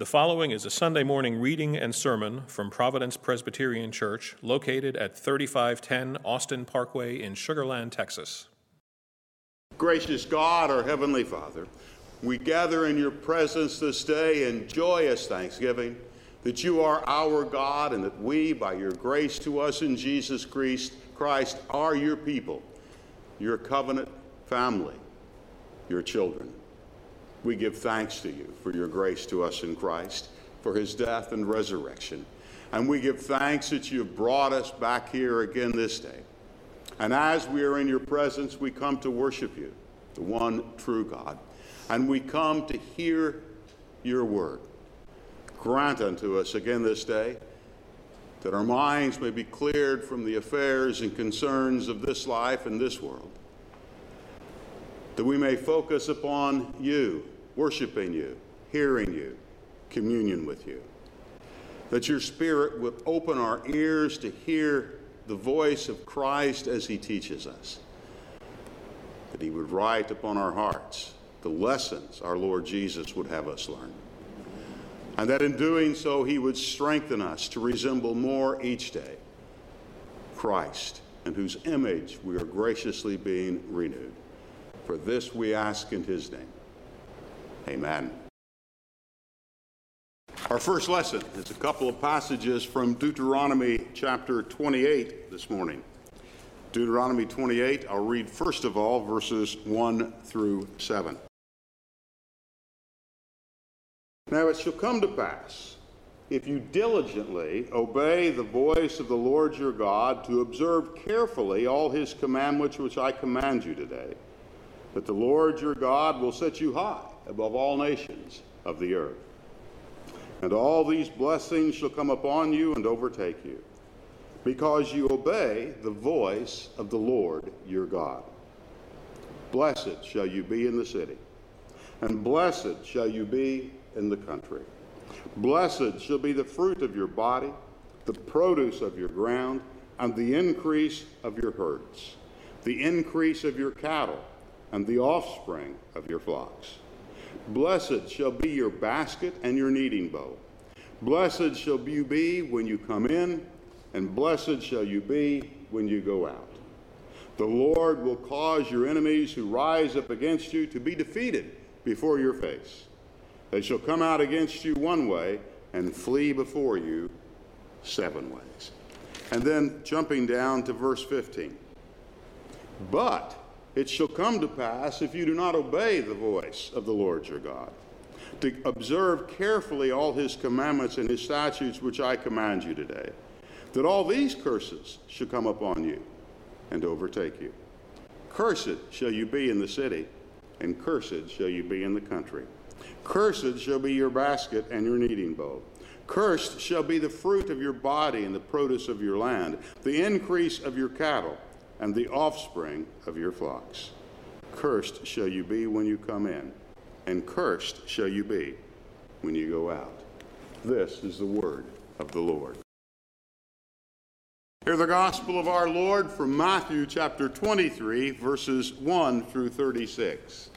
The following is a Sunday morning reading and sermon from Providence Presbyterian Church, located at 3510 Austin Parkway in Sugar Land, Texas. Gracious God, our Heavenly Father, we gather in your presence this day in joyous thanksgiving that you are our God and that we, by your grace to us in Jesus Christ, are your people, your covenant family, your children. We give thanks to you for your grace to us in Christ, for his death and resurrection. And we give thanks that you have brought us back here again this day. And as we are in your presence, we come to worship you, the one true God. And we come to hear your word. Grant unto us again this day that our minds may be cleared from the affairs and concerns of this life and this world, that we may focus upon you, worshiping you, hearing you, communion with you. That your Spirit would open our ears to hear the voice of Christ as he teaches us. That he would write upon our hearts the lessons our Lord Jesus would have us learn. And that in doing so, he would strengthen us to resemble more each day Christ, in whose image we are graciously being renewed. For this we ask in his name. Amen. Our first lesson is a couple of passages from Deuteronomy chapter 28 this morning. Deuteronomy 28, I'll read first of all verses 1 through 7. Now it shall come to pass, if you diligently obey the voice of the Lord your God, to observe carefully all his commandments which I command you today, that the Lord your God will set you high above all nations of the earth. And all these blessings shall come upon you and overtake you, because you obey the voice of the Lord your God. Blessed shall you be in the city, and blessed shall you be in the country. Blessed shall be the fruit of your body, the produce of your ground, and the increase of your herds, the increase of your cattle, and the offspring of your flocks. Blessed shall be your basket and your kneading bowl. Blessed shall you be when you come in, and blessed shall you be when you go out. The Lord will cause your enemies who rise up against you to be defeated before your face. They shall come out against you one way and flee before you 7 ways. And then jumping down to verse 15. But it shall come to pass, if you do not obey the voice of the Lord your God, to observe carefully all his commandments and his statutes which I command you today, that all these curses shall come upon you and overtake you. Cursed shall you be in the city, and cursed shall you be in the country. Cursed shall be your basket and your kneading bowl. Cursed shall be the fruit of your body and the produce of your land, the increase of your cattle, and the offspring of your flocks. Cursed shall you be when you come in, and cursed shall you be when you go out. This is the word of the Lord. Hear the gospel of our Lord from Matthew chapter 23, verses 1 through 36.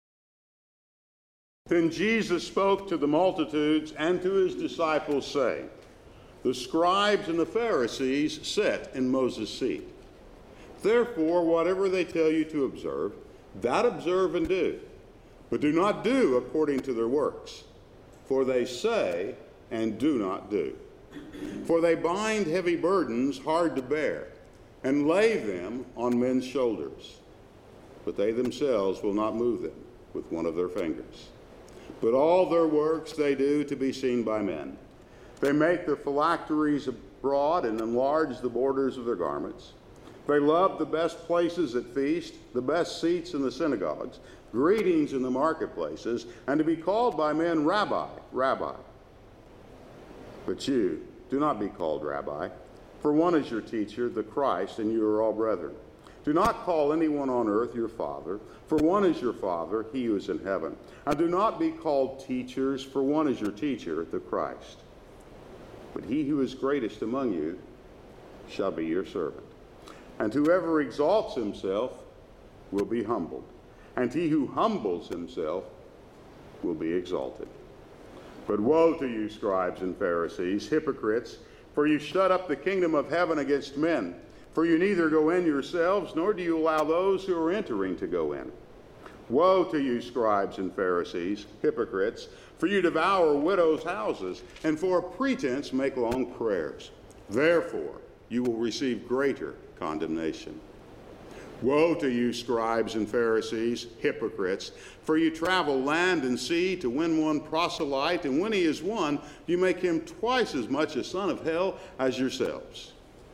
Then Jesus spoke to the multitudes and to his disciples, saying, the scribes and the Pharisees sit in Moses' seat. Therefore, whatever they tell you to observe, that observe and do. But do not do according to their works, for they say and do not do. For they bind heavy burdens hard to bear, and lay them on men's shoulders. But they themselves will not move them with one of their fingers. But all their works they do to be seen by men. They make their phylacteries broad and enlarge the borders of their garments. They love the best places at feast, the best seats in the synagogues, greetings in the marketplaces, and to be called by men, Rabbi, Rabbi. But you, do not be called Rabbi, for one is your teacher, the Christ, and you are all brethren. Do not call anyone on earth your father, for one is your Father, he who is in heaven. And do not be called teachers, for one is your teacher, the Christ. But he who is greatest among you shall be your servant. And whoever exalts himself will be humbled, and he who humbles himself will be exalted. But woe to you, scribes and Pharisees, hypocrites, for you shut up the kingdom of heaven against men. For you neither go in yourselves, nor do you allow those who are entering to go in. Woe to you, scribes and Pharisees, hypocrites, for you devour widows' houses, and for a pretense make long prayers. Therefore, you will receive greater condemnation. Woe to you, scribes and Pharisees, hypocrites, for you travel land and sea to win one proselyte, and when he is won, you make him twice as much a son of hell as yourselves.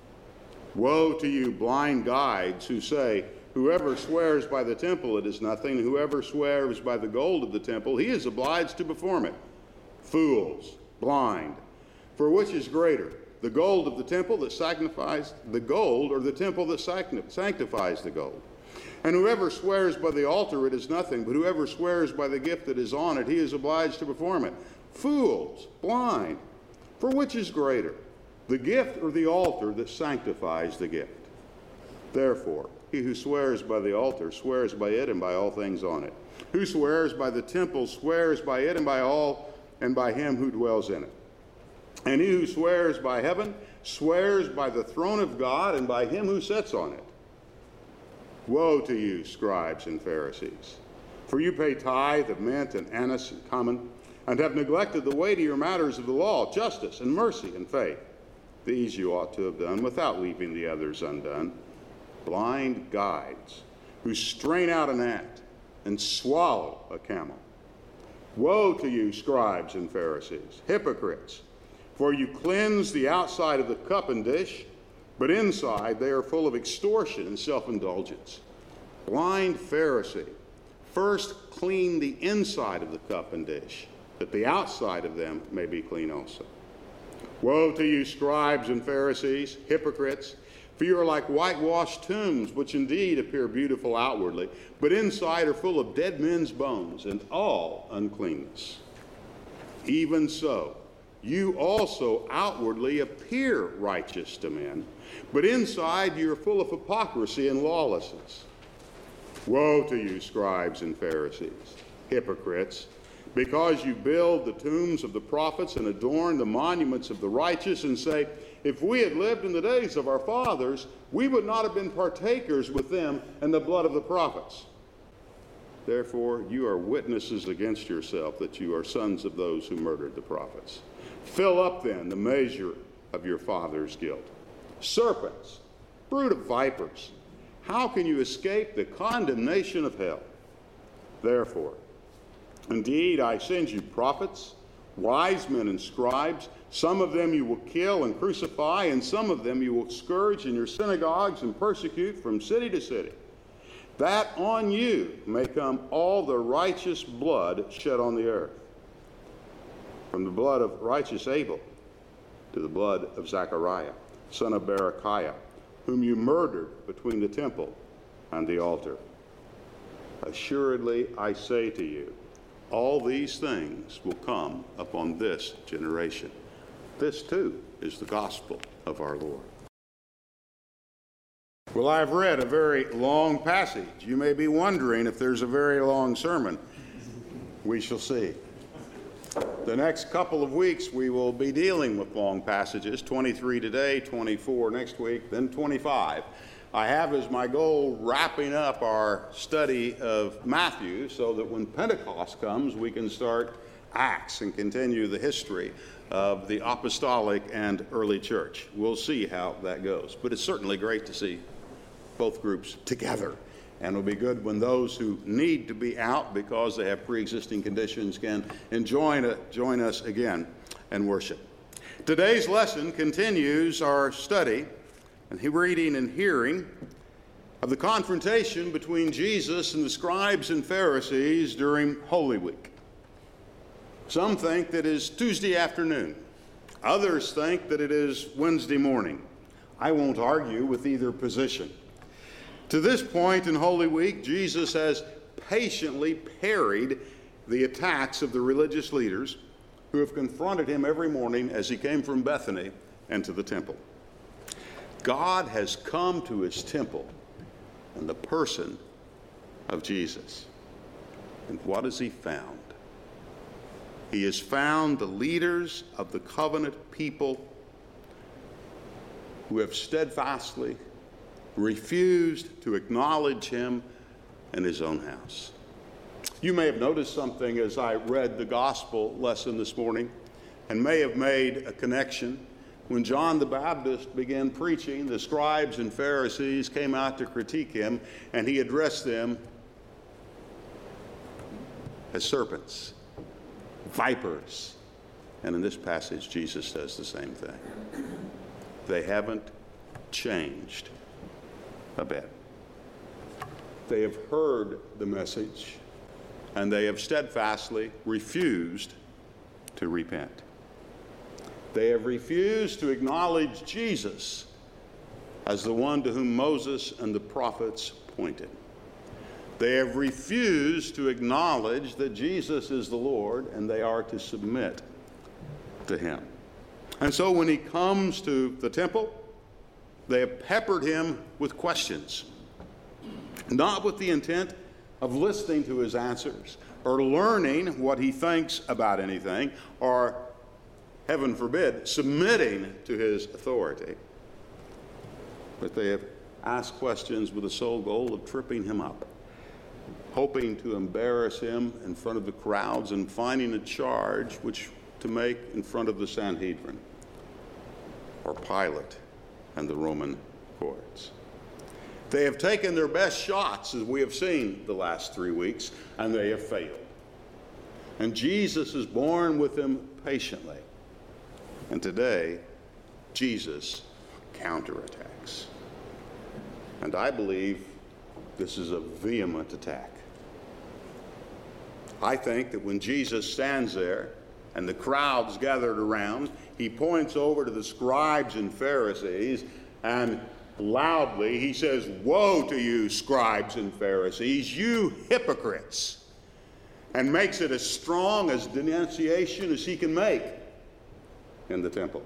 Woe to you, blind guides, who say, whoever swears by the temple, it is nothing, and whoever swears by the gold of the temple, he is obliged to perform it. Fools, blind, for which is greater, the gold of the temple that sanctifies the gold, or the temple that sanctifies the gold? And whoever swears by the altar, it is nothing, but whoever swears by the gift that is on it, he is obliged to perform it. Fools, blind, for which is greater, the gift or the altar that sanctifies the gift? Therefore, he who swears by the altar swears by it and by all things on it. Who swears by the temple swears by it and by all and by him who dwells in it. And he who swears by heaven swears by the throne of God and by him who sits on it. Woe to you, scribes and Pharisees, for you pay tithe of mint and anise and cumin, and have neglected the weightier matters of the law, justice and mercy and faith. These you ought to have done without leaving the others undone. Blind guides who strain out an ant and swallow a camel. Woe to you, scribes and Pharisees, hypocrites, for you cleanse the outside of the cup and dish, but inside they are full of extortion and self-indulgence. Blind Pharisee, first clean the inside of the cup and dish, that the outside of them may be clean also. Woe to you, scribes and Pharisees, hypocrites, for you are like whitewashed tombs, which indeed appear beautiful outwardly, but inside are full of dead men's bones and all uncleanness. Even so, you also outwardly appear righteous to men, but inside you are full of hypocrisy and lawlessness. Woe to you, scribes and Pharisees, hypocrites, because you build the tombs of the prophets and adorn the monuments of the righteous, and say, if we had lived in the days of our fathers, we would not have been partakers with them in the blood of the prophets. Therefore, you are witnesses against yourself that you are sons of those who murdered the prophets. Fill up, then, the measure of your father's guilt. Serpents, brood of vipers, how can you escape the condemnation of hell? Therefore, indeed, I send you prophets, wise men and scribes. Some of them you will kill and crucify, and some of them you will scourge in your synagogues and persecute from city to city, that on you may come all the righteous blood shed on the earth, from the blood of righteous Abel to the blood of Zechariah, son of Berechiah, whom you murdered between the temple and the altar. Assuredly, I say to you, all these things will come upon this generation. This, too, is the gospel of our Lord. Well, I've read a very long passage. You may be wondering if there's a very long sermon. We shall see. The next couple of weeks, we will be dealing with long passages, 23 today, 24 next week, then 25. I have as my goal wrapping up our study of Matthew so that when Pentecost comes, we can start Acts and continue the history of the apostolic and early church. We'll see how that goes. But it's certainly great to see both groups together. And it'll be good when those who need to be out because they have pre-existing conditions can join us again and worship. Today's lesson continues our study and reading and hearing of the confrontation between Jesus and the scribes and Pharisees during Holy Week. Some think that it is Tuesday afternoon. Others think that it is Wednesday morning. I won't argue with either position. To this point in Holy Week, Jesus has patiently parried the attacks of the religious leaders who have confronted him every morning as he came from Bethany and to the temple. God has come to his temple in the person of Jesus. And what has he found? He has found the leaders of the covenant people who have steadfastly refused to acknowledge him in his own house. You may have noticed something as I read the gospel lesson this morning, and may have made a connection. When John the Baptist began preaching, the scribes and Pharisees came out to critique him, and he addressed them as serpents, vipers. And in this passage, Jesus says the same thing. They haven't changed a bit. They have heard the message, and they have steadfastly refused to repent. They have refused to acknowledge Jesus as the one to whom Moses and the prophets pointed. They have refused to acknowledge that Jesus is the Lord, and they are to submit to him. And so when he comes to the temple, they have peppered him with questions, not with the intent of listening to his answers or learning what he thinks about anything, or, heaven forbid, submitting to his authority. But they have asked questions with the sole goal of tripping him up, hoping to embarrass him in front of the crowds and finding a charge which to make in front of the Sanhedrin or Pilate and the Roman courts. They have taken their best shots, as we have seen the last 3 weeks, and they have failed. And Jesus is borne with them patiently. And today, Jesus counterattacks. And I believe this is a vehement attack. I think that when Jesus stands there and the crowds gathered around, he points over to the scribes and Pharisees, and loudly he says, "Woe to you, scribes and Pharisees, you hypocrites," and makes it as strong as denunciation as he can make in the temple.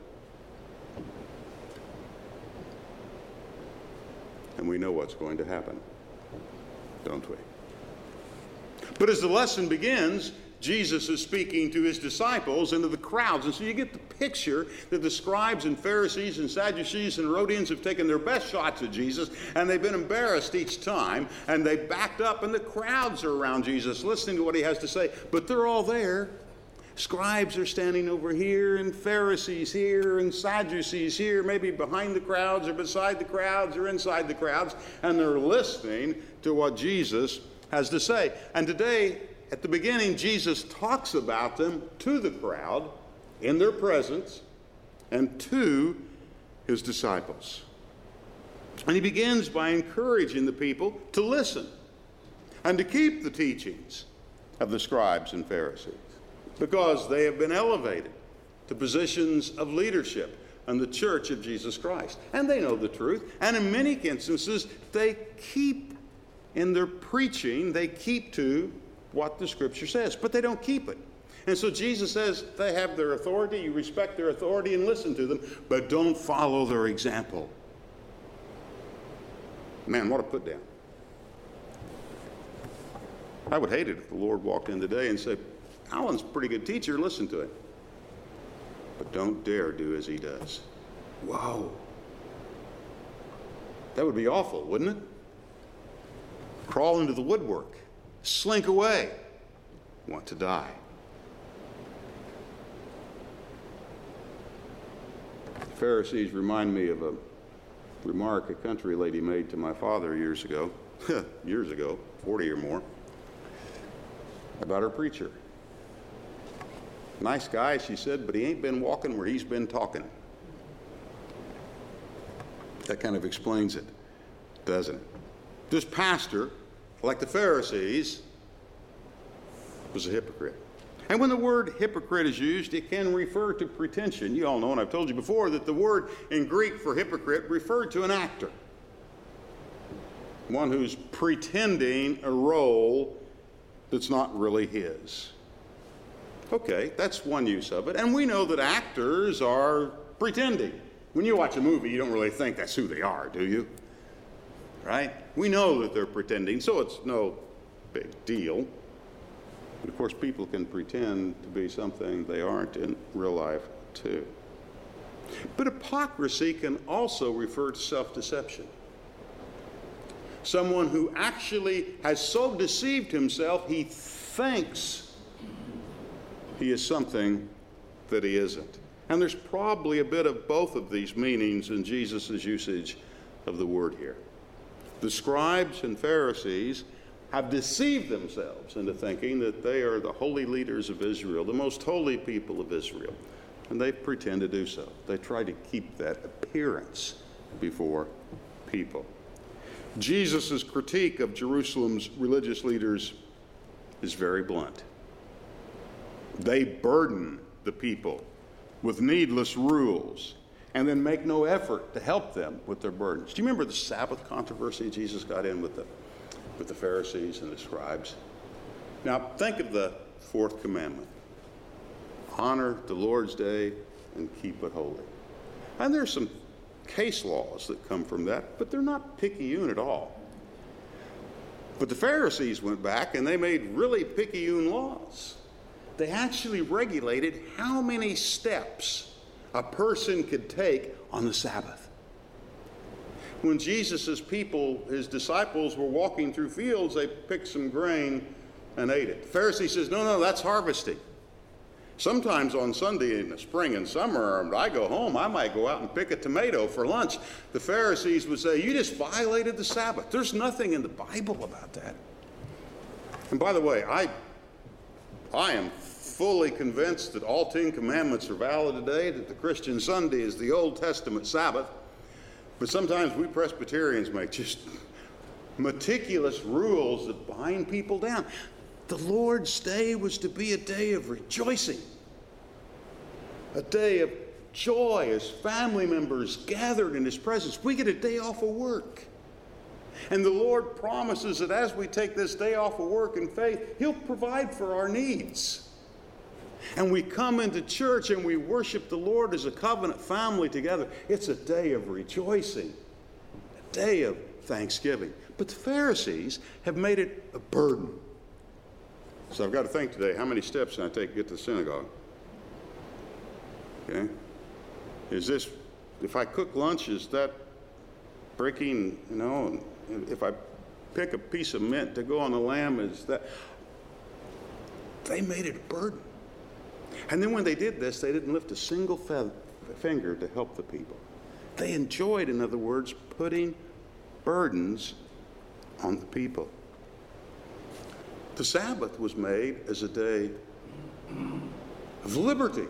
And we know what's going to happen, don't we? But as the lesson begins, Jesus is speaking to his disciples and to the crowds. And so you get the picture that the scribes and Pharisees and Sadducees and Herodians have taken their best shots at Jesus, and they've been embarrassed each time, and they backed up, and the crowds are around Jesus listening to what he has to say. But they're all there. Scribes are standing over here, and Pharisees here, and Sadducees here, maybe behind the crowds or beside the crowds or inside the crowds, and they're listening to what Jesus has to say. And today, at the beginning, Jesus talks about them to the crowd in their presence and to his disciples. And he begins by encouraging the people to listen and to keep the teachings of the scribes and Pharisees, because they have been elevated to positions of leadership in the church of Jesus Christ. And they know the truth. And in many instances, they keep in their preaching, they keep to what the scripture says, but they don't keep it. And so Jesus says they have their authority, you respect their authority and listen to them, but don't follow their example. Man, what a put down. I would hate it if the Lord walked in today and said, "Alan's a pretty good teacher, listen to it, but don't dare do as he does." Whoa. That would be awful, wouldn't it? Crawl into the woodwork, slink away, want to die. The Pharisees remind me of a remark a country lady made to my father years ago, 40 or more, about her preacher. "Nice guy," she said, "but he ain't been walking where he's been talking." That kind of explains it, doesn't it? This pastor, like the Pharisees, was a hypocrite. And when the word hypocrite is used, it can refer to pretension. You all know, and I've told you before, that the word in Greek for hypocrite referred to an actor, one who's pretending a role that's not really his. Okay, that's one use of it. And we know that actors are pretending. When you watch a movie, you don't really think that's who they are, do you? Right? We know that they're pretending, so it's no big deal. But of course, people can pretend to be something they aren't in real life, too. But hypocrisy can also refer to self-deception. Someone who actually has so deceived himself, he thinks he is something that he isn't. And there's probably a bit of both of these meanings in Jesus' usage of the word here. The scribes and Pharisees have deceived themselves into thinking that they are the holy leaders of Israel, the most holy people of Israel. And they pretend to do so. They try to keep that appearance before people. Jesus' critique of Jerusalem's religious leaders is very blunt. They burden the people with needless rules and then make no effort to help them with their burdens. Do you remember the Sabbath controversy Jesus got in with the Pharisees and the scribes? Now, think of the fourth commandment. Honor the Lord's day and keep it holy. And there's some case laws that come from that, but they're not picayune at all. But the Pharisees went back and they made really picayune laws. They actually regulated how many steps a person could take on the Sabbath. When Jesus' people, his disciples, were walking through fields, they picked some grain and ate it. The Pharisee says, no, that's harvesting. Sometimes on Sunday in the spring and summer, I go home, I might go out and pick a tomato for lunch. The Pharisees would say, you just violated the Sabbath. There's nothing in the Bible about that. And by the way, I am fully convinced that all 10 commandments are valid today, that the Christian Sunday is the Old Testament Sabbath. But sometimes we Presbyterians make just meticulous rules that bind people down. The Lord's Day was to be a day of rejoicing, a day of joy as family members gathered in his presence. We get a day off of work. And the Lord promises that as we take this day off of work in faith, he'll provide for our needs. And we come into church and we worship the Lord as a covenant family together. It's a day of rejoicing, a day of thanksgiving. But the Pharisees have made it a burden. So I've got to think today, how many steps can I take to get to the synagogue? Okay? Is this, if I cook lunch, is that breaking, if I pick a piece of mint to go on the lamb, is that? They made it a burden. And then when they did this, they didn't lift a single finger to help the people. They enjoyed, in other words, putting burdens on the people. The Sabbath was made as a day of liberty.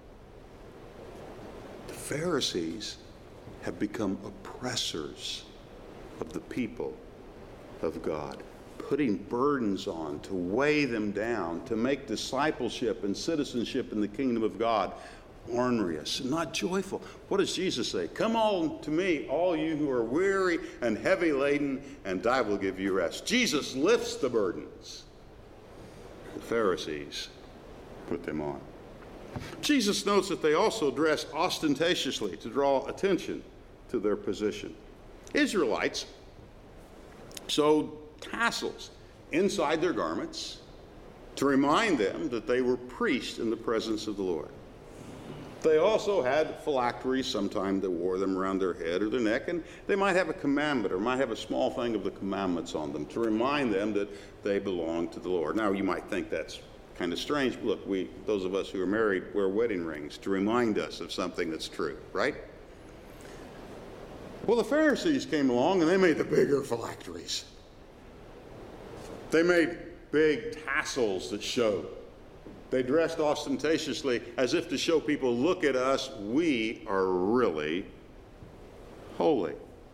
The Pharisees have become oppressors of the people of God, putting burdens on to weigh them down, to make discipleship and citizenship in the kingdom of God onerous, not joyful. What does Jesus say? Come on to me, all you who are weary and heavy laden, and I will give you rest. Jesus lifts the burdens. The Pharisees put them on. Jesus notes that they also dress ostentatiously to draw attention to their position. Israelites sewed tassels inside their garments to remind them that they were priests in the presence of the Lord. They also had phylacteries, sometimes they wore them around their head or their neck, and they might have a commandment or might have a small thing of the commandments on them to remind them that they belong to the Lord. Now, you might think that's kind of strange. Look, those of us who are married, wear wedding rings to remind us of something that's true, right? Well, the Pharisees came along and they made the bigger phylacteries. They made big tassels that showed. They dressed ostentatiously as if to show people, look at us, we are really holy.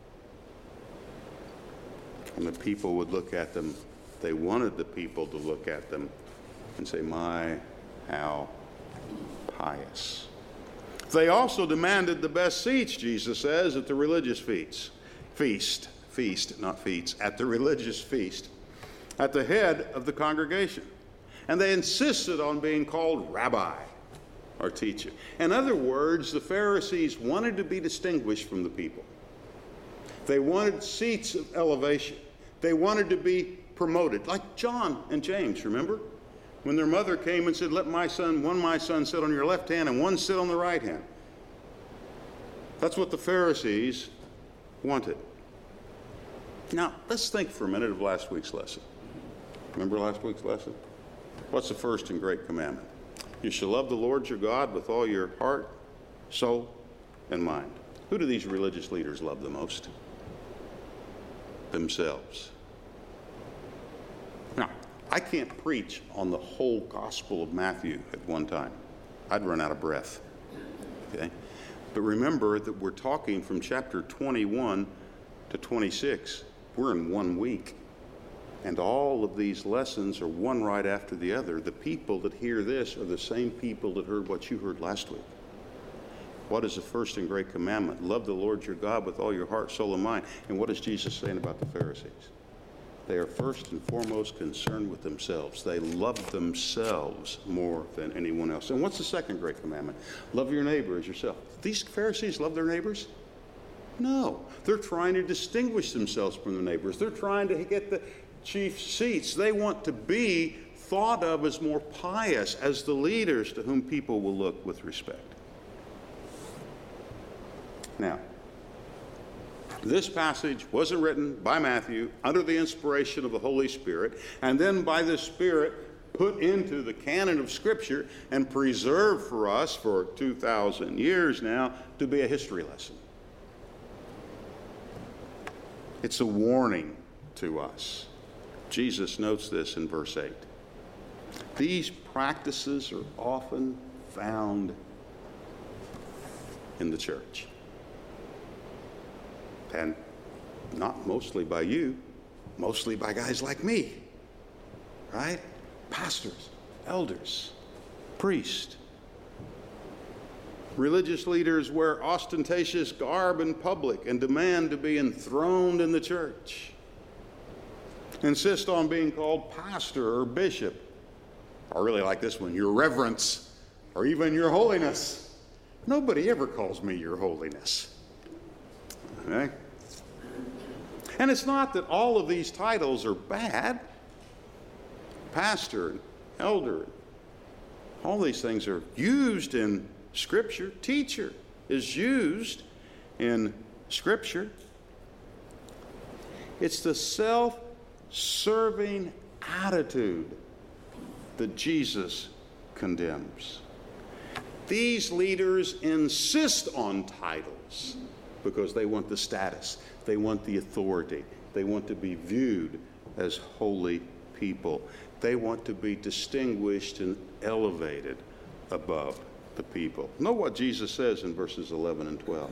And the people would look at them. They wanted the people to look at them and say, my, how pious. They also demanded the best seats, Jesus says, at the religious feast, not feasts, at the religious feast, at the head of the congregation. And they insisted on being called rabbi, or teacher. In other words, the Pharisees wanted to be distinguished from the people. They wanted seats of elevation. They wanted to be promoted, like John and James, remember? when their mother came and said, let my son sit on your left hand and one sit on the right hand. That's what the Pharisees wanted. Now, let's think for a minute of last week's lesson. Remember last week's lesson? What's the first and great commandment? You shall love the Lord your God with all your heart, soul, and mind. Who do these religious leaders love the most? Themselves. Now, I can't preach on the whole Gospel of Matthew at one time. I'd run out of breath. Okay? But remember that we're talking from chapter 21 to 26. We're in 1 week. And all of these lessons are one right after the other. The people that hear this are the same people that heard what you heard last week. What is the first and great commandment? Love the Lord your God with all your heart, soul, and mind. And what is Jesus saying about the Pharisees? They are first and foremost concerned with themselves. They love themselves more than anyone else. And what's the second great commandment? Love your neighbor as yourself. These Pharisees love their neighbors? No. They're trying to distinguish themselves from their neighbors. They're trying to get the chief seats. They want to be thought of as more pious, as the leaders to whom people will look with respect. Now, this passage wasn't written by Matthew under the inspiration of the Holy Spirit and then by the Spirit put into the canon of Scripture and preserved for us for 2,000 years now to be a history lesson. It's a warning to us. Jesus notes this in verse 8. These practices are often found in the church. And not mostly by you, mostly by guys like me, right? Pastors, elders, priests. Religious leaders wear ostentatious garb in public and demand to be enthroned in the church. Insist on being called pastor or bishop. I really like this one, your reverence, or even your holiness. Nobody ever calls me your holiness. Okay? And it's not that all of these titles are bad. Pastor, elder, all these things are used in Scripture. Teacher is used in Scripture. It's the self-serving attitude that Jesus condemns. These leaders insist on titles because they want the status, they want the authority, they want to be viewed as holy people. They want to be distinguished and elevated above the people. Know what Jesus says in verses 11 and 12.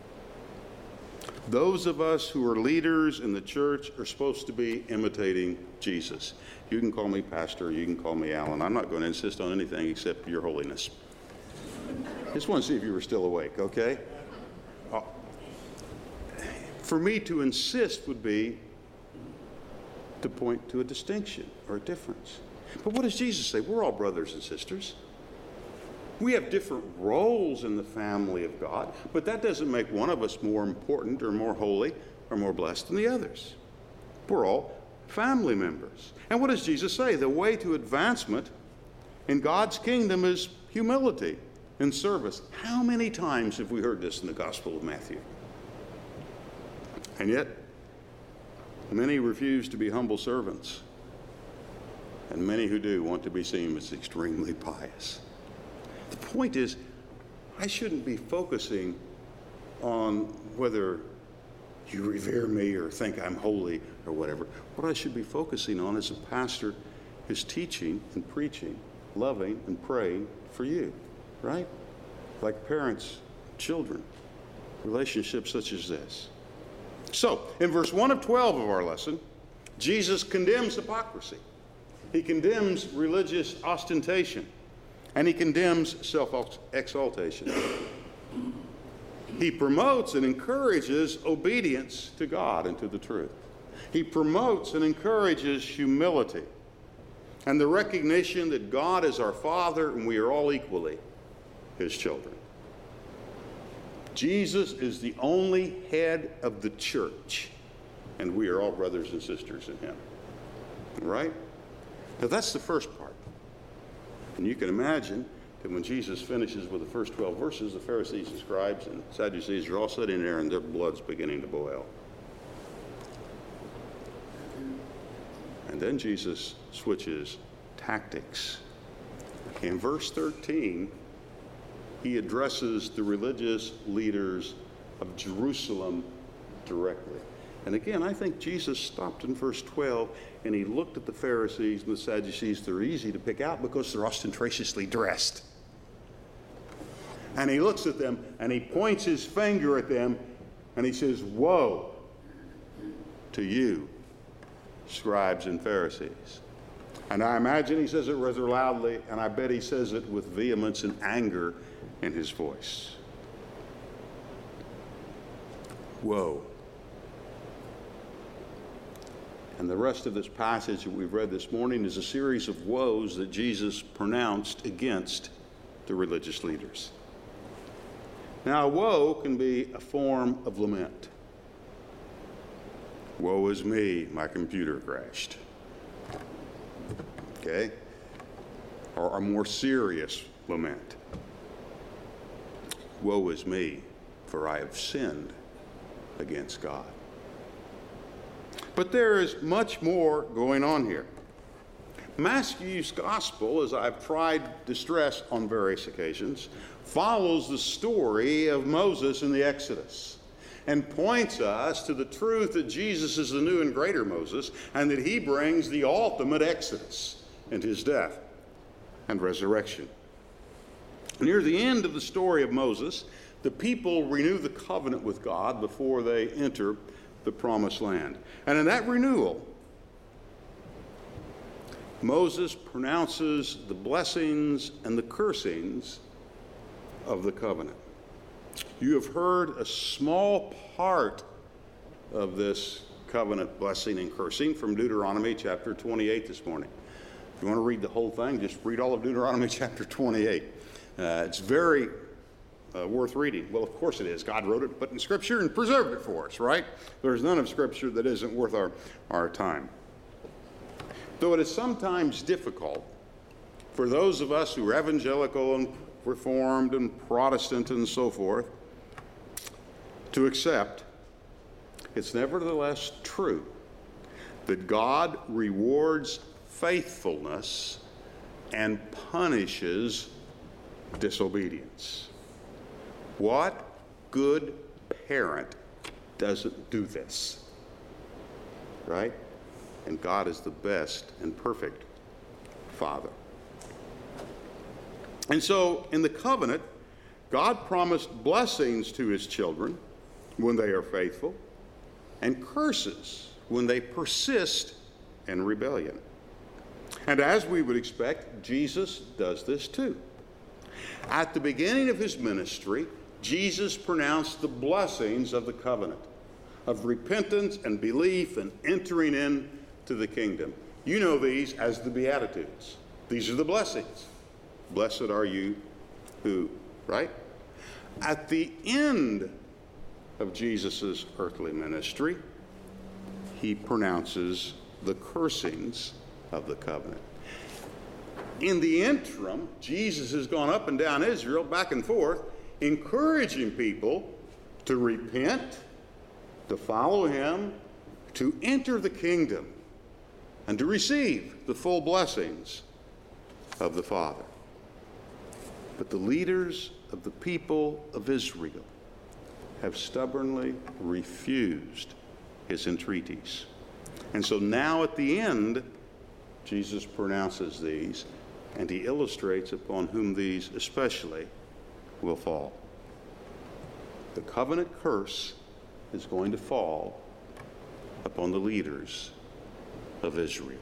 Those of us who are leaders in the church are supposed to be imitating Jesus. You can call me pastor, you can call me Alan. I'm not going to insist on anything except your holiness. Just want to see if you were still awake, okay? For me to insist would be to point to a distinction or a difference. But what does Jesus say? We're all brothers and sisters. We have different roles in the family of God, but that doesn't make one of us more important or more holy or more blessed than the others. We're all family members. And what does Jesus say? The way to advancement in God's kingdom is humility and service. How many times have we heard this in the Gospel of Matthew? And yet, many refuse to be humble servants. And many who do want to be seen as extremely pious. The point is, I shouldn't be focusing on whether you revere me or think I'm holy or whatever. What I should be focusing on as a pastor is teaching and preaching, loving and praying for you, right? Like parents, children, relationships such as this. So, in verse 1 of 12 of our lesson, Jesus condemns hypocrisy. He condemns religious ostentation. And he condemns self-exaltation. He promotes and encourages obedience to God and to the truth. He promotes and encourages humility and the recognition that God is our Father and we are all equally his children. Jesus is the only head of the church, and we are all brothers and sisters in him. Right? Now that's the first part. And you can imagine that when Jesus finishes with the first 12 verses, the Pharisees and scribes and Sadducees are all sitting there and their blood's beginning to boil. And then Jesus switches tactics. In verse 13, he addresses the religious leaders of Jerusalem directly. And again, I think Jesus stopped in verse 12 and he looked at the Pharisees and the Sadducees. They're easy to pick out because they're ostentatiously dressed. And he looks at them and he points his finger at them and he says, "Woe to you, scribes and Pharisees." And I imagine he says it rather loudly, and I bet he says it with vehemence and anger in his voice. Woe. And the rest of this passage that we've read this morning is a series of woes that Jesus pronounced against the religious leaders. Now, a woe can be a form of lament. Woe is me, my computer crashed. Okay? Or a more serious lament. Woe is me, for I have sinned against God. But there is much more going on here. Matthew's gospel, as I've tried to stress on various occasions, follows the story of Moses in the Exodus and points us to the truth that Jesus is the new and greater Moses and that he brings the ultimate Exodus in his death and resurrection. Near the end of the story of Moses, the people renew the covenant with God before they enter the promised land. And in that renewal, Moses pronounces the blessings and the cursings of the covenant. You have heard a small part of this covenant blessing and cursing from Deuteronomy chapter 28 this morning. If you want to read the whole thing, just read all of Deuteronomy chapter 28. It's very worth reading. Well, of course it is. God wrote it, put it in Scripture, and preserved it for us, right? There's none of Scripture that isn't worth our time. Though it is sometimes difficult for those of us who are evangelical and Reformed and Protestant and so forth to accept, it's nevertheless true that God rewards faithfulness and punishes disobedience. What good parent doesn't do this? Right? And God is the best and perfect Father. And so, in the covenant, God promised blessings to his children when they are faithful, and curses when they persist in rebellion. And as we would expect, Jesus does this too. At the beginning of his ministry, Jesus pronounced the blessings of the covenant, of repentance and belief and entering into the kingdom. You know these as the Beatitudes. These are the blessings. Blessed are you who, right? At the end of Jesus' earthly ministry, he pronounces the cursings of the covenant. In the interim, Jesus has gone up and down Israel, back and forth, encouraging people to repent, to follow him, to enter the kingdom, and to receive the full blessings of the Father. But the leaders of the people of Israel have stubbornly refused his entreaties. And so now at the end, Jesus pronounces these, and he illustrates upon whom these especially will fall. The covenant curse is going to fall upon the leaders of Israel.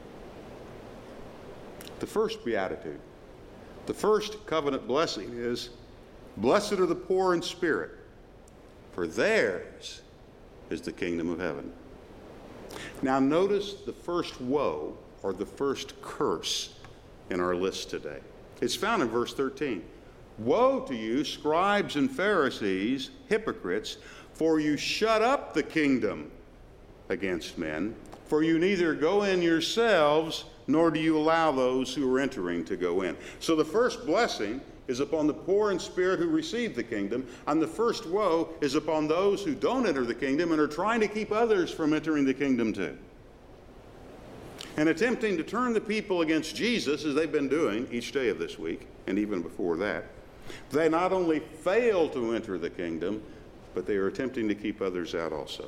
The first beatitude, the first covenant blessing is, "Blessed are the poor in spirit, for theirs is the kingdom of heaven." Now notice the first woe, or the first curse, in our list today. It's found in verse 13. "Woe to you, scribes and Pharisees, hypocrites, for you shut up the kingdom against men, for you neither go in yourselves, nor do you allow those who are entering to go in. So the first blessing is upon the poor in spirit who receive the kingdom, and the first woe is upon those who don't enter the kingdom and are trying to keep others from entering the kingdom too. And attempting to turn the people against Jesus, as they've been doing each day of this week, and even before that, they not only fail to enter the kingdom, but they are attempting to keep others out also.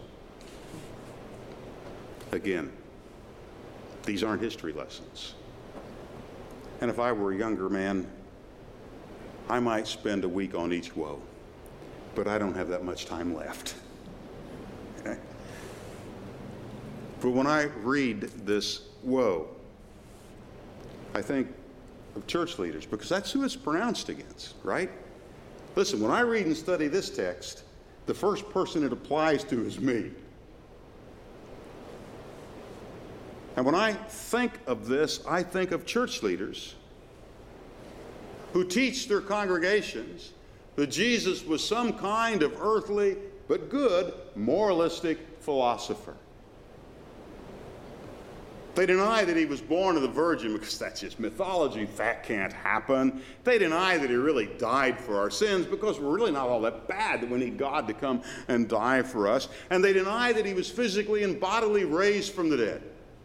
Again, these aren't history lessons. And if I were a younger man, I might spend a week on each woe, but I don't have that much time left. Okay? But when I read this woe, I think of church leaders, because that's who it's pronounced against, right? Listen, when I read and study this text, the first person it applies to is me. And when I think of this, I think of church leaders who teach their congregations that Jesus was some kind of earthly but good moralistic philosopher. They deny that he was born of the Virgin because that's just mythology. That can't happen. They deny that he really died for our sins because we're really not all that bad that we need God to come and die for us. And they deny that he was physically and bodily raised from the dead.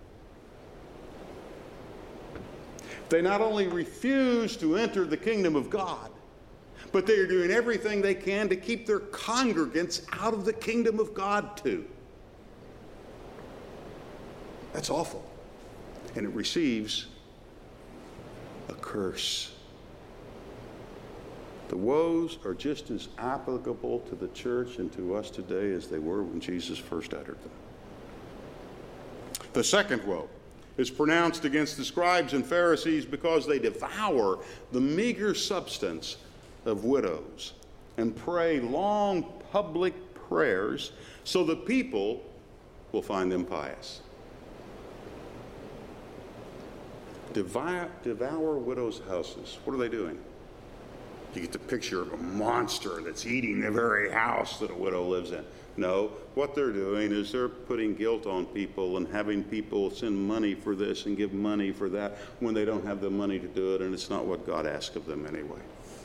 They not only refuse to enter the kingdom of God, but they are doing everything they can to keep their congregants out of the kingdom of God too. That's awful. And it receives a curse. The woes are just as applicable to the church and to us today as they were when Jesus first uttered them. The second woe is pronounced against the scribes and Pharisees because they devour the meager substance of widows and pray long public prayers so the people will find them pious. Devour widows' houses. What are they doing? You get the picture of a monster that's eating the very house that a widow lives in. No, what they're doing is they're putting guilt on people and having people send money for this and give money for that when they don't have the money to do it, and it's not what God asked of them anyway.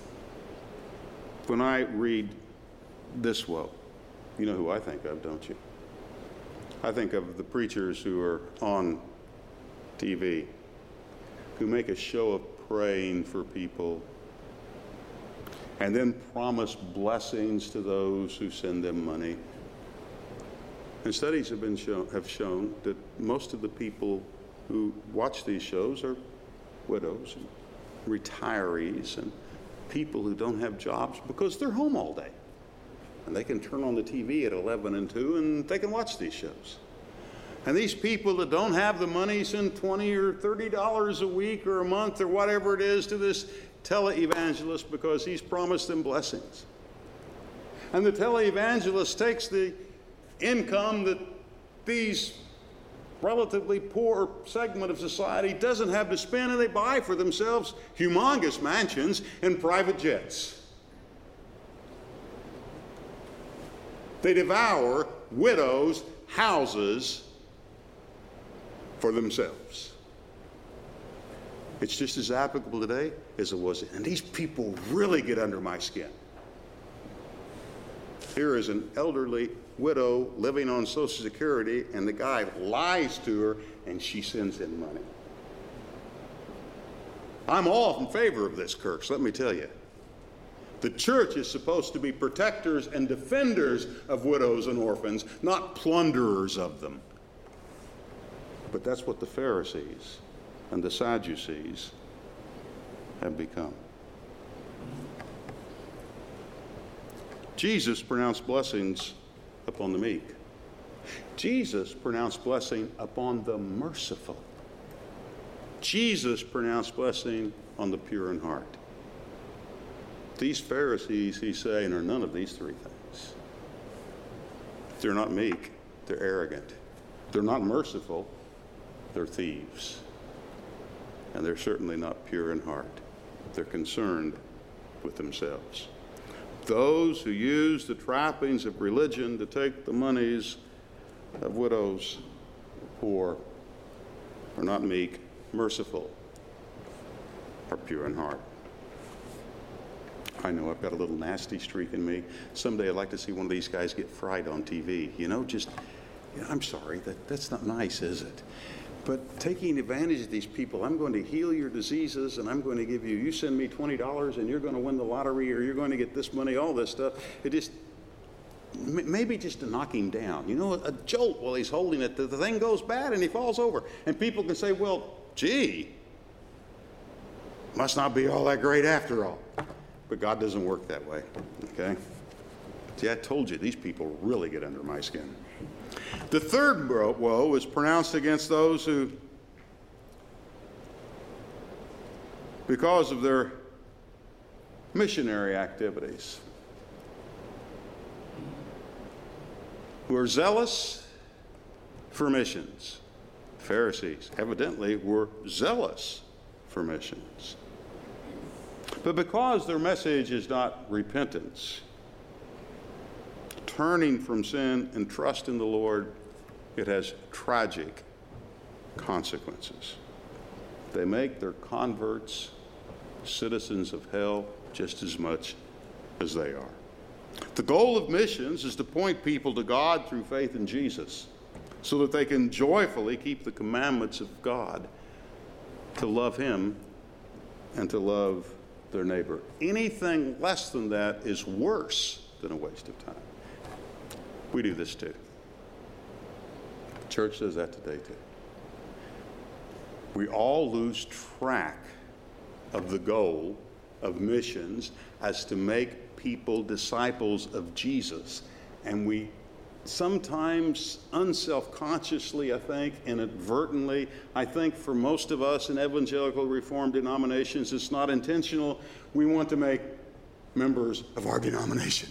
When I read this woe, you know who I think of, don't you? I think of the preachers who are on TV, who make a show of praying for people and then promise blessings to those who send them money. And studies have shown that most of the people who watch these shows are widows and retirees and people who don't have jobs because they're home all day. And they can turn on the TV at 11 and 2 and they can watch these shows. And these people that don't have the money send $20 or $30 a week or a month or whatever it is to this televangelist because he's promised them blessings. And the televangelist takes the income that these relatively poor segment of society doesn't have to spend, and they buy for themselves humongous mansions and private jets. They devour widows' houses for themselves. It's just as applicable today as it was. And these people really get under my skin. Here is an elderly widow living on Social Security, and the guy lies to her, and she sends him money. I'm all in favor of this, Kirks, let me tell you. The church is supposed to be protectors and defenders of widows and orphans, not plunderers of them. But that's what the Pharisees and the Sadducees have become. Jesus pronounced blessings upon the meek. Jesus pronounced blessing upon the merciful. Jesus pronounced blessing on the pure in heart. These Pharisees, he's saying, are none of these three things. They're not meek, they're arrogant. They're not merciful, they're thieves. And they're certainly not pure in heart. They're concerned with themselves. Those who use the trappings of religion to take the monies of widows, poor, are not meek, merciful, are pure in heart. I know I've got a little nasty streak in me. Someday I'd like to see one of these guys get fried on TV. I'm sorry, that's not nice, is it? But taking advantage of these people, I'm going to heal your diseases, and I'm going to give you send me $20 and you're going to win the lottery, or you're going to get this money, all this stuff. Maybe just to knock him down. A jolt while he's holding it. The thing goes bad and he falls over. And people can say, well, gee, must not be all that great after all. But God doesn't work that way, okay? See, I told you, these people really get under my skin. The third woe is pronounced against those who, because of their missionary activities, who are zealous for missions. The Pharisees evidently were zealous for missions. But because their message is not repentance, turning from sin and trust in the Lord, it has tragic consequences. They make their converts citizens of hell just as much as they are. The goal of missions is to point people to God through faith in Jesus so that they can joyfully keep the commandments of God, to love Him and to love their neighbor. Anything less than that is worse than a waste of time. We do this too. The church does that today too. We all lose track of the goal of missions as to make people disciples of Jesus. And we sometimes unselfconsciously, I think, inadvertently, I think for most of us in evangelical Reformed denominations, it's not intentional. We want to make members of our denomination.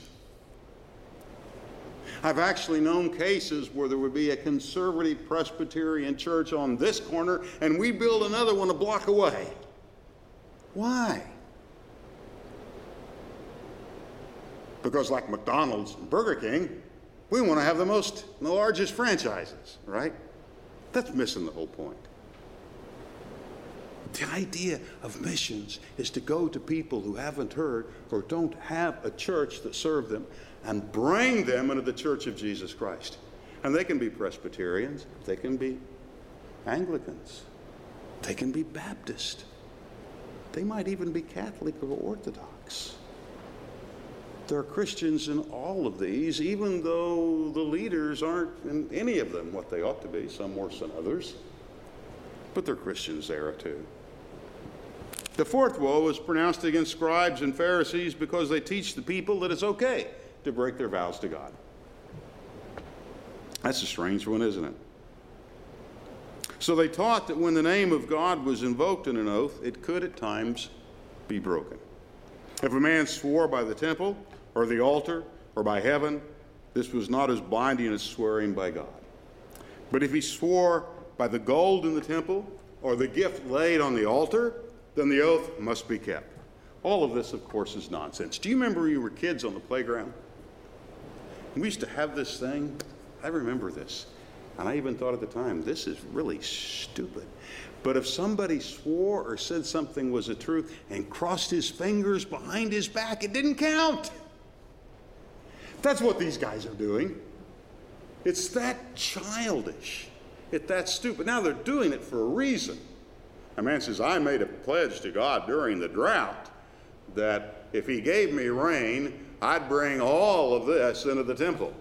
I've actually known cases where there would be a conservative Presbyterian church on this corner, and we build another one a block away. Why? Because like McDonald's and Burger King, we want to have the largest franchises, right? That's missing the whole point. The idea of missions is to go to people who haven't heard or don't have a church that serves them and bring them into the church of Jesus Christ. And they can be Presbyterians, they can be Anglicans, they can be Baptist, they might even be Catholic or Orthodox. There are Christians in all of these, even though the leaders aren't in any of them what they ought to be, some worse than others. But they're Christians there too. The fourth woe is pronounced against scribes and Pharisees because they teach the people that it's okay to break their vows to God. That's a strange one, isn't it? So they taught that when the name of God was invoked in an oath, it could at times be broken. If a man swore by the temple or the altar or by heaven, this was not as binding as swearing by God. But if he swore by the gold in the temple or the gift laid on the altar, then the oath must be kept. All of this, of course, is nonsense. Do you remember when you were kids on the playground? We used to have this thing. I remember this. And I even thought at the time, this is really stupid. But if somebody swore or said something was the truth and crossed his fingers behind his back, it didn't count. That's what these guys are doing. It's that childish. It's that stupid. Now they're doing it for a reason. A man says, I made a pledge to God during the drought that if he gave me rain, I'd bring all of this into the temple.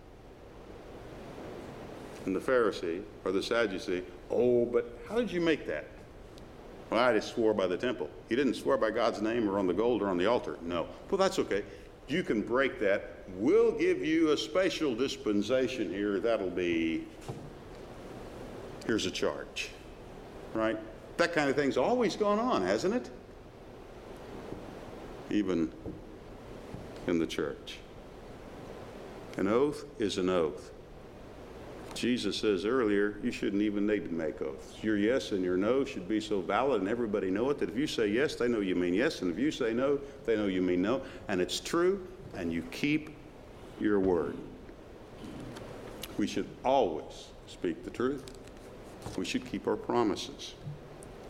And the Pharisee or the Sadducee, oh, but how did you make that? Well, I just swore by the temple. He didn't swear by God's name or on the gold or on the altar. No. Well, that's okay. You can break that. We'll give you a special dispensation here. That'll be, here's a charge, right? That kind of thing's always gone on, hasn't it? Even in the church. An oath is an oath. Jesus says earlier, you shouldn't even need to make oaths. Your yes and your no should be so valid and everybody know it that if you say yes, they know you mean yes, and if you say no, they know you mean no, and it's true, and you keep your word. We should always speak the truth. We should keep our promises.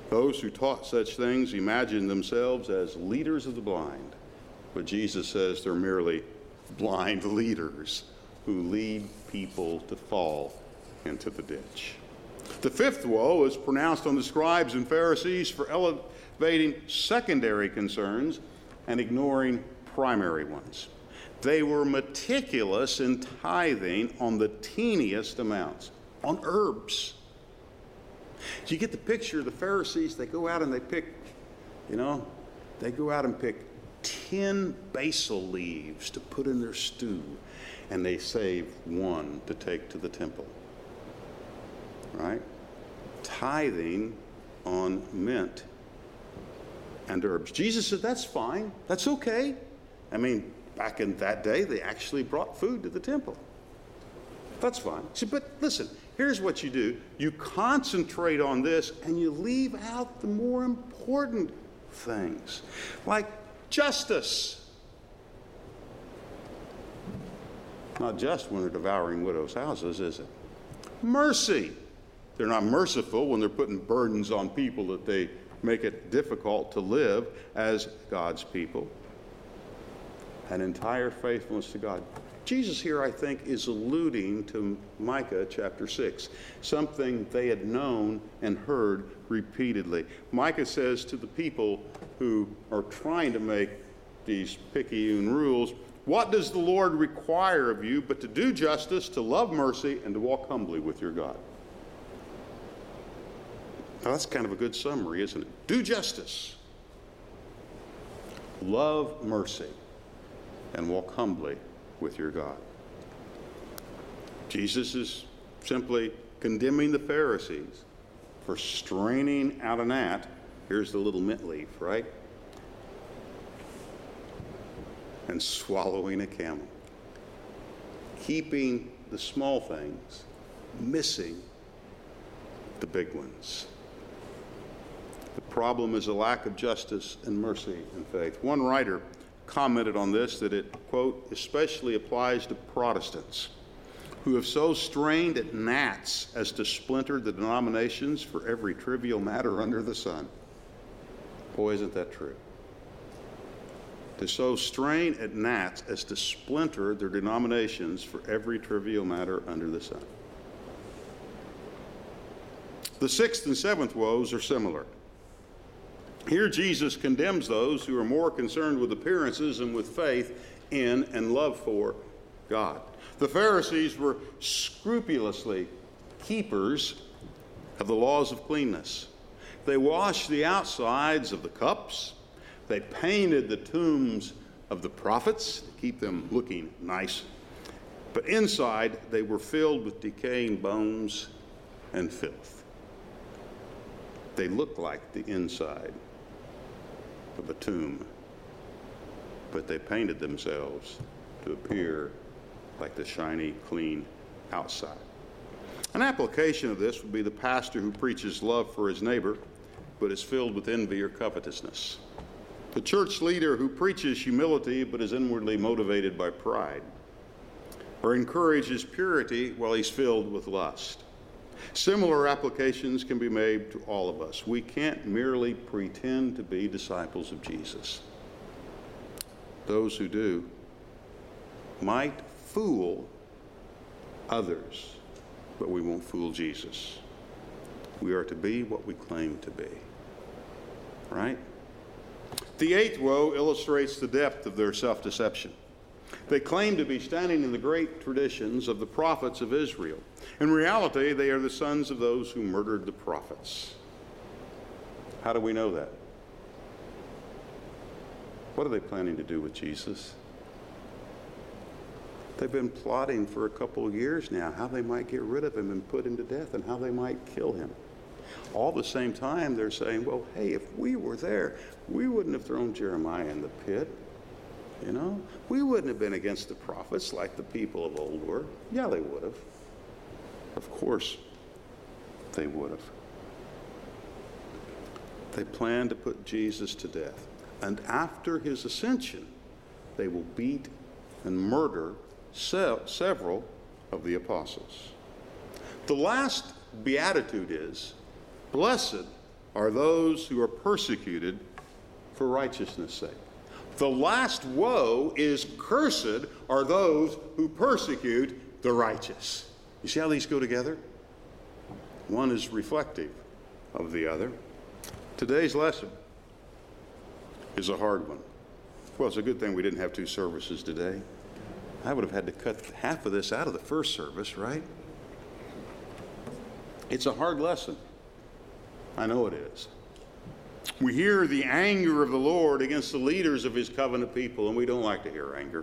Those who taught such things imagined themselves as leaders of the blind, but Jesus says they're merely blind leaders who lead people to fall into the ditch. The fifth woe is pronounced on the scribes and Pharisees for elevating secondary concerns and ignoring primary ones. They were meticulous in tithing on the teeniest amounts, on herbs. Do you get the picture of the Pharisees? They go out and they pick, they go out and pick 10 basil leaves to put in their stew, and they save one to take to the temple. Right? Tithing on mint and herbs. Jesus said, that's fine. That's okay. I mean, back in that day, they actually brought food to the temple. That's fine. He said, but listen, here's what you do. You concentrate on this and you leave out the more important things, like justice. Not just when they're devouring widows' houses, is it? Mercy. They're not merciful when they're putting burdens on people that they make it difficult to live as God's people. An entire faithfulness to God. Jesus here, I think, is alluding to Micah chapter 6, something they had known and heard repeatedly. Micah says to the people who are trying to make these picayune rules, what does the Lord require of you but to do justice, to love mercy, and to walk humbly with your God? Now, that's kind of a good summary, isn't it? Do justice, love mercy, and walk humbly with your God. Jesus is simply condemning the Pharisees for straining out a gnat. Here's the little mint leaf, right? And swallowing a camel. Keeping the small things, missing the big ones. The problem is a lack of justice and mercy and faith. One writer commented on this that it, quote, especially applies to Protestants who have so strained at gnats as to splinter the denominations for every trivial matter under the sun. Boy, isn't that true? To so strain at gnats as to splinter their denominations for every trivial matter under the sun. The sixth and seventh woes are similar. Here Jesus condemns those who are more concerned with appearances and with faith in and love for God. The Pharisees were scrupulously keepers of the laws of cleanness. They washed the outsides of the cups. They painted the tombs of the prophets to keep them looking nice. But inside, they were filled with decaying bones and filth. They looked like the inside of a tomb, but they painted themselves to appear like the shiny, clean outside. An application of this would be the pastor who preaches love for his neighbor, but is filled with envy or covetousness. The church leader who preaches humility, but is inwardly motivated by pride, or encourages purity while he's filled with lust. Similar applications can be made to all of us. We can't merely pretend to be disciples of Jesus. Those who do might fool others, but we won't fool Jesus. We are to be what we claim to be. Right? The eighth woe illustrates the depth of their self-deception. They claim to be standing in the great traditions of the prophets of Israel. In reality, they are the sons of those who murdered the prophets. How do we know that? What are they planning to do with Jesus? They've been plotting for a couple of years now how they might get rid of him and put him to death and how they might kill him. All the same time, they're saying, well, hey, if we were there, we wouldn't have thrown Jeremiah in the pit. You know, we wouldn't have been against the prophets like the people of old were. Yeah, they would have. Of course, they would have. They planned to put Jesus to death. And after his ascension, they will beat and murder several of the apostles. The last beatitude is, blessed are those who are persecuted for righteousness' sake. The last woe is cursed are those who persecute the righteous. You see how these go together? One is reflective of the other. Today's lesson is a hard one. Well, it's a good thing we didn't have two services today. I would have had to cut half of this out of the first service, right? It's a hard lesson. I know it is. We hear the anger of the Lord against the leaders of his covenant people, and we don't like to hear anger.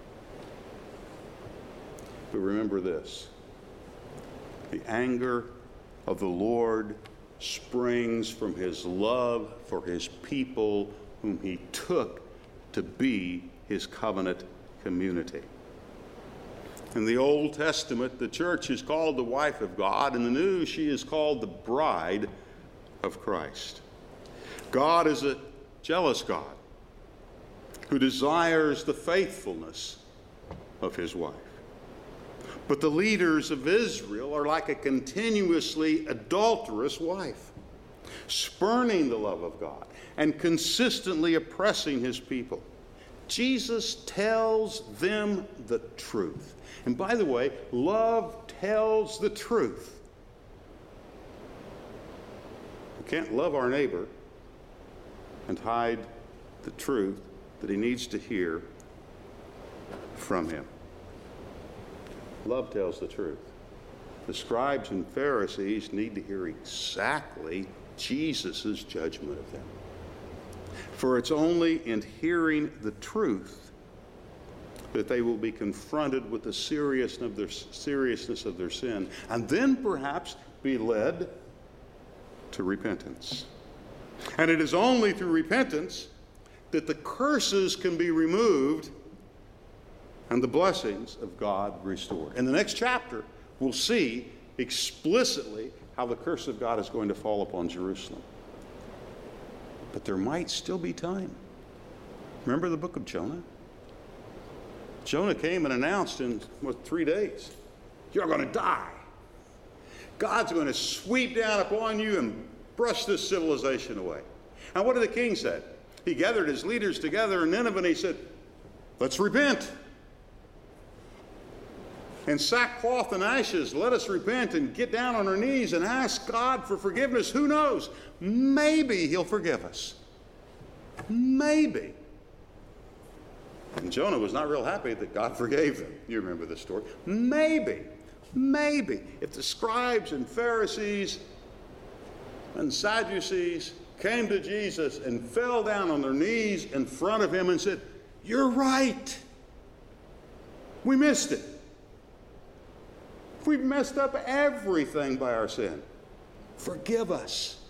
But remember this: the anger of the Lord springs from his love for his people whom he took to be his covenant community. In the Old Testament, the church is called the wife of God. In the New, she is called the bride of Christ. God is a jealous God who desires the faithfulness of his wife. But the leaders of Israel are like a continuously adulterous wife, spurning the love of God and consistently oppressing his people. Jesus tells them the truth. And by the way, love tells the truth. We can't love our neighbor and hide the truth that he needs to hear from him. Love tells the truth. The scribes and Pharisees need to hear exactly Jesus' judgment of them. For it's only in hearing the truth that they will be confronted with the seriousness of their sin, and then perhaps be led to repentance. And it is only through repentance that the curses can be removed and the blessings of God restored. In the next chapter, we'll see explicitly how the curse of God is going to fall upon Jerusalem. But there might still be time. Remember the book of Jonah? Jonah came and announced in 3 days, you're going to die. God's going to sweep down upon you and brush this civilization away. And what did the king say? He gathered his leaders together in Nineveh and he said, let's repent. In sackcloth and ashes, let us repent and get down on our knees and ask God for forgiveness. Who knows? Maybe he'll forgive us. Maybe. And Jonah was not real happy that God forgave them. You remember the story. Maybe. If the scribes and Pharisees and Sadducees came to Jesus and fell down on their knees in front of him and said, you're right. We missed it. We've messed up everything by our sin. Forgive us.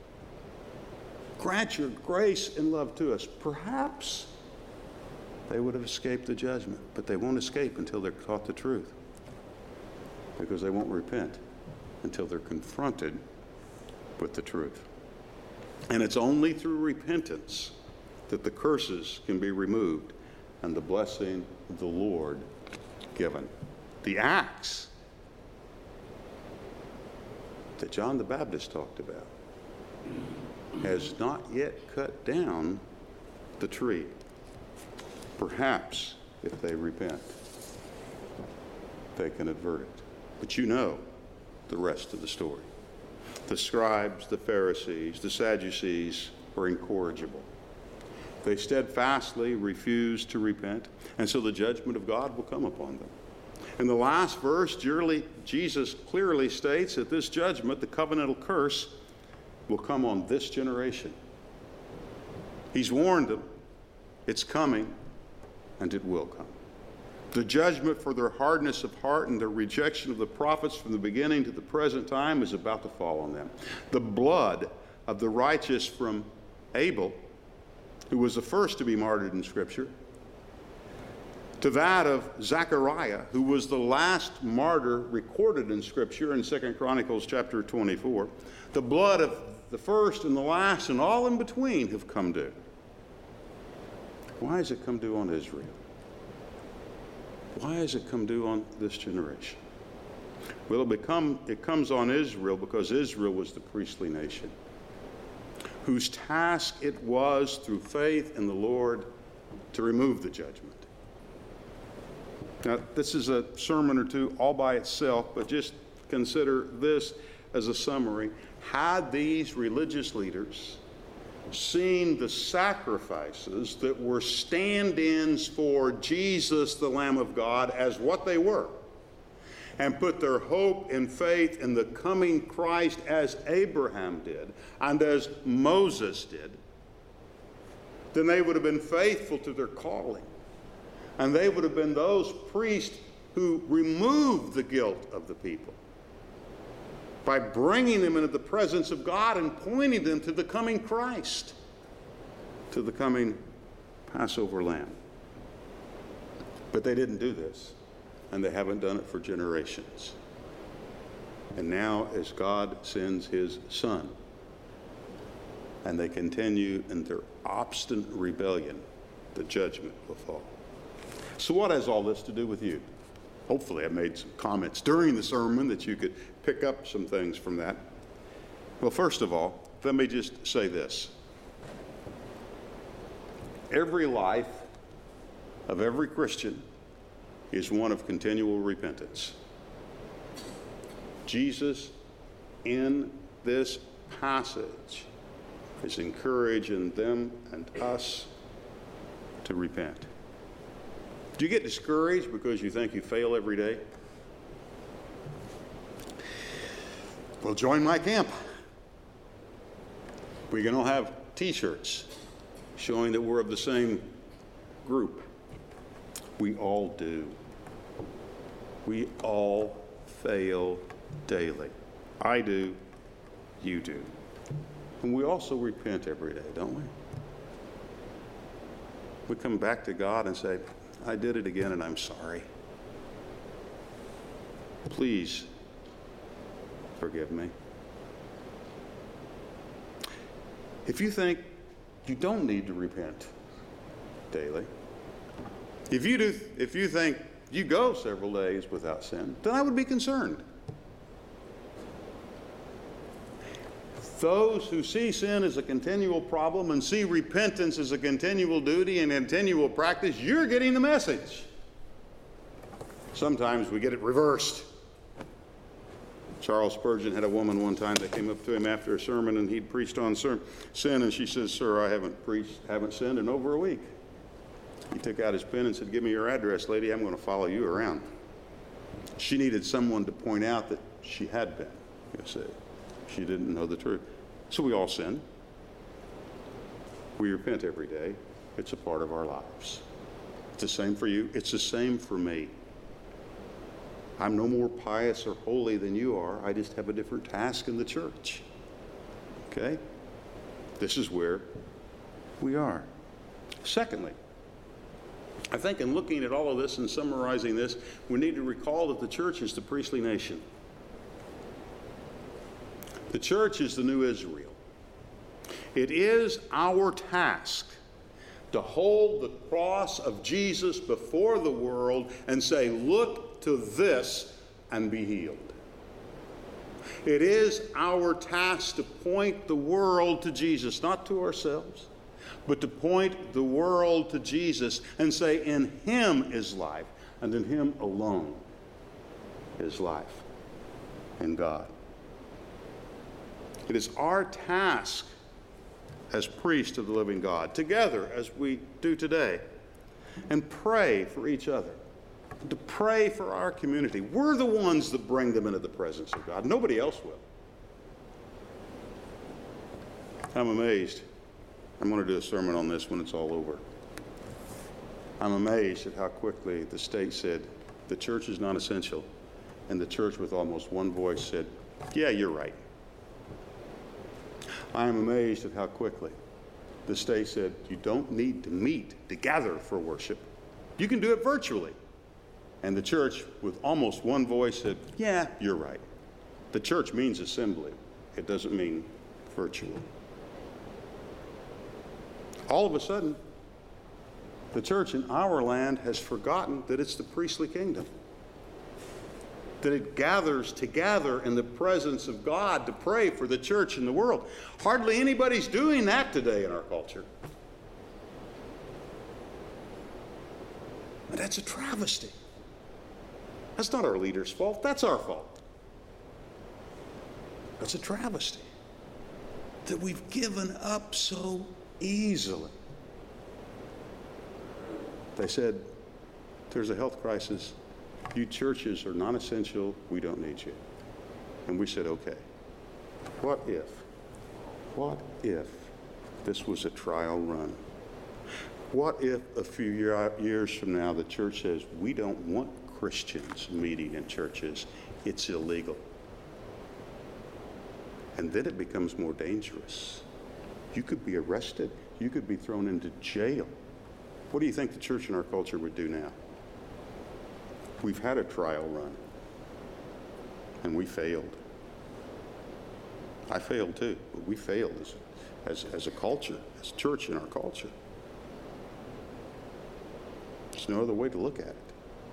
Grant your grace and love to us. Perhaps they would have escaped the judgment, but they won't escape until they're taught the truth, because they won't repent until they're confronted with the truth. And it's only through repentance that the curses can be removed and the blessing of the Lord given. The axe that John the Baptist talked about has not yet cut down the tree. Perhaps if they repent, they can avert it. But you know the rest of the story. The scribes, the Pharisees, the Sadducees were incorrigible. They steadfastly refused to repent, and so the judgment of God will come upon them. In the last verse, Jesus clearly states that this judgment, the covenantal curse, will come on this generation. He's warned them. It's coming, and it will come. The judgment for their hardness of heart and their rejection of the prophets from the beginning to the present time is about to fall on them. The blood of the righteous from Abel, who was the first to be martyred in Scripture, to that of Zechariah, who was the last martyr recorded in Scripture in 2 Chronicles chapter 24. The blood of the first and the last and all in between have come due. Why has it come due on Israel? Why has it come due on this generation? Well, it comes on Israel because Israel was the priestly nation. whose task it was through faith in the Lord to remove the judgment. Now, this is a sermon or two all by itself, but just consider this as a summary. Had these religious leaders seen the sacrifices that were stand-ins for Jesus, the Lamb of God, as what they were, and put their hope and faith in the coming Christ as Abraham did and as Moses did, then they would have been faithful to their calling. And they would have been those priests who removed the guilt of the people by bringing them into the presence of God and pointing them to the coming Christ, to the coming Passover lamb. But they didn't do this, and they haven't done it for generations. And now, as God sends his Son, and they continue in their obstinate rebellion, the judgment will fall. So what has all this to do with you? Hopefully I made some comments during the sermon that you could pick up some things from that. Well, first of all, let me just say this. Every life of every Christian is one of continual repentance. Jesus, in this passage, is encouraging them and us to repent. Do you get discouraged because you think you fail every day? Well, join my camp. We're going to have t-shirts showing that we're of the same group. We all do. We all fail daily. I do. You do. And we also repent every day, don't we? We come back to God and say, I did it again and I'm sorry. Please forgive me. If you think you don't need to repent daily, if you think you go several days without sin, then I would be concerned. Those who see sin as a continual problem and see repentance as a continual duty and continual practice, you're getting the message. Sometimes we get it reversed. Charles Spurgeon had a woman one time that came up to him after a sermon, and he'd preached on sin, and she says, "Sir, I haven't sinned in over a week." He took out his pen and said, "Give me your address, lady. I'm going to follow you around." She needed someone to point out that she had been. You see, she didn't know the truth. So we all sin. We repent every day. It's a part of our lives. It's the same for you. It's the same for me. I'm no more pious or holy than you are. I just have a different task in the church. Okay? This is where we are. Secondly, I think in looking at all of this and summarizing this, we need to recall that the church is the priestly nation. The church is the new Israel. It is our task to hold the cross of Jesus before the world and say, look to this and be healed. It is our task to point the world to Jesus, not to ourselves, but to point the world to Jesus and say, in him is life, and in him alone is life in God. It is our task as priests of the living God, together as we do today, and pray for each other, to pray for our community. We're the ones that bring them into the presence of God. Nobody else will. I'm amazed. I'm going to do a sermon on this when it's all over. I'm amazed at how quickly the state said the church is not essential, and the church with almost one voice said, yeah, you're right. I am amazed at how quickly the state said, you don't need to meet together for worship. You can do it virtually. And the church, with almost one voice, said, yeah, you're right. The church means assembly. It doesn't mean virtual. All of a sudden, the church in our land has forgotten that it's the priestly kingdom. that it gathers together in the presence of God to pray for the church and the world. Hardly anybody's doing that today in our culture. And that's a travesty. That's not our leaders' fault. That's our fault. That's a travesty that we've given up so easily. They said, there's a health crisis. You churches are non-essential. We don't need you. And we said, okay. What if this was a trial run? What if a few years from now the church says, we don't want Christians meeting in churches. It's illegal. And then it becomes more dangerous. You could be arrested. You could be thrown into jail. What do you think the church in our culture would do now? We've had a trial run, and we failed. I failed too, but we failed as a culture, as a church in our culture. There's no other way to look at it.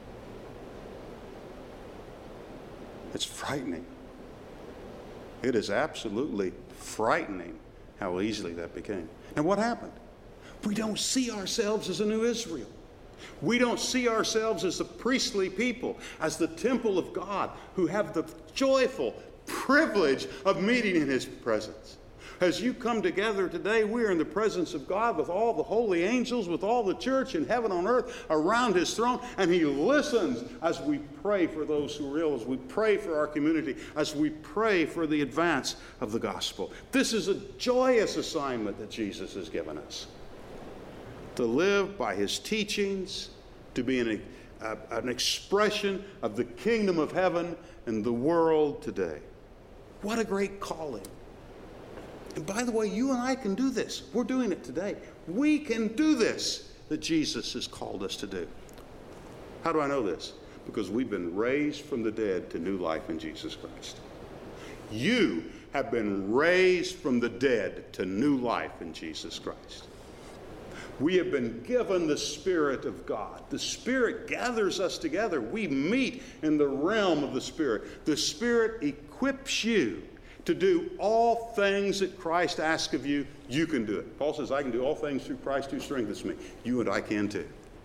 It's frightening. It is absolutely frightening how easily that became. And what happened? We don't see ourselves as a new Israel. We don't see ourselves as the priestly people, as the temple of God, who have the joyful privilege of meeting in His presence. As you come together today, we are in the presence of God with all the holy angels, with all the church in heaven on earth around His throne, and He listens as we pray for those who are ill, as we pray for our community, as we pray for the advance of the gospel. This is a joyous assignment that Jesus has given us, to live by His teachings, to be an expression of the kingdom of heaven in the world today. What a great calling. And by the way, you and I can do this. We're doing it today. We can do this that Jesus has called us to do. How do I know this? Because we've been raised from the dead to new life in Jesus Christ. You have been raised from the dead to new life in Jesus Christ. We have been given the Spirit of God. The Spirit gathers us together. We meet in the realm of the Spirit. The Spirit equips you to do all things that Christ asks of you. You can do it. Paul says, I can do all things through Christ who strengthens me. You and I can too.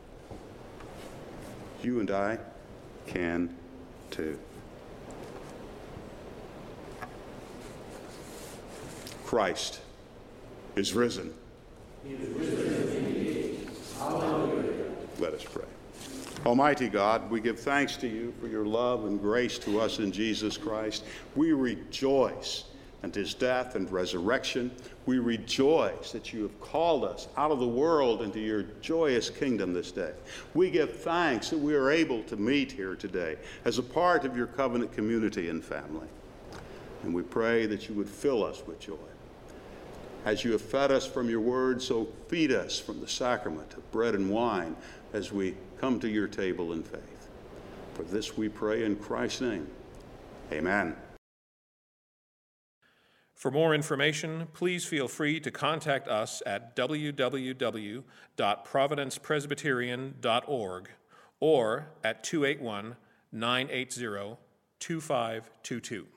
You and I can too. Christ is risen. He is risen indeed. Hallelujah. Let us pray. Almighty God, we give thanks to you for your love and grace to us in Jesus Christ. We rejoice in His death and resurrection. We rejoice that you have called us out of the world into your joyous kingdom this day. We give thanks that we are able to meet here today as a part of your covenant community and family. And we pray that you would fill us with joy. As you have fed us from your word, so feed us from the sacrament of bread and wine as we come to your table in faith. For this we pray in Christ's name. Amen. For more information, please feel free to contact us at www.providencepresbyterian.org or at 281-980-2522.